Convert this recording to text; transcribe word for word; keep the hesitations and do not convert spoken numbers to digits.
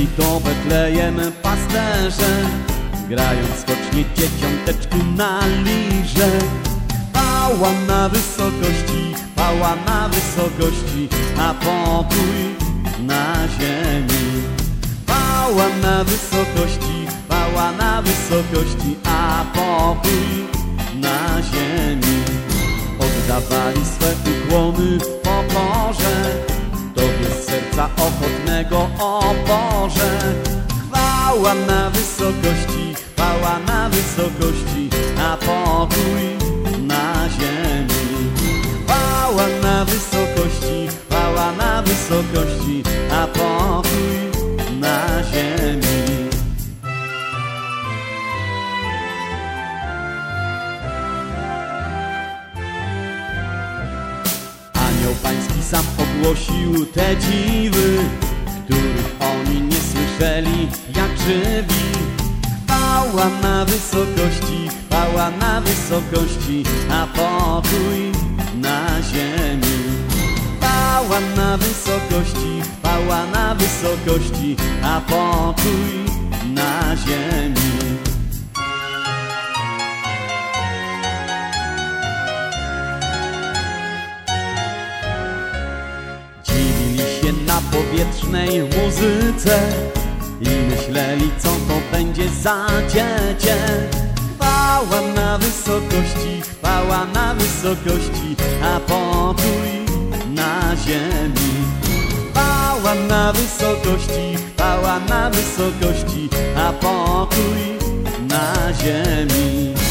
Przyszli do Betlejem pasterze, grając skocznie dzieciąteczku na lirze. Chwała na wysokości, chwała na wysokości, a pokój na ziemi. Chwała na wysokości, chwała na wysokości, a pokój na ziemi. Oddawali swe ukłony w pokorze Tobie z serca ochotnego, o Boże. Chwała na wysokości, chwała na wysokości, a pokój na ziemi. Chwała na wysokości, chwała na wysokości, a pokój na ziemi. Anioł Pański sam ogłosił te dziwy, których oni nie słyszeli jak żywi. Chwała na wysokości, chwała na wysokości, a pokój na ziemi. Chwała na wysokości, chwała na wysokości, a pokój na ziemi. Na powietrznej muzyce i myśleli, co to będzie za dziecię. Chwała na wysokości, chwała na wysokości, a pokój na ziemi. Chwała na wysokości, chwała na wysokości, a pokój na ziemi.